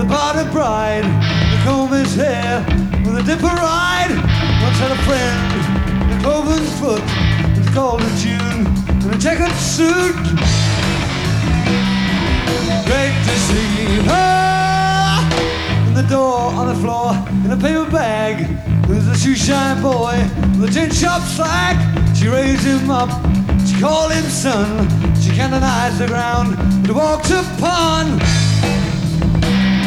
about a bride to comb his hair with a dipper ride. Once had a friend in a cloven's foot. It's called a June in a checkered suit. Great to see her in the door on the floor in a paper bag. There's a shoeshine boy with a tin shop slack. She raised him up, she called him son. She canonized the ground to walk upon.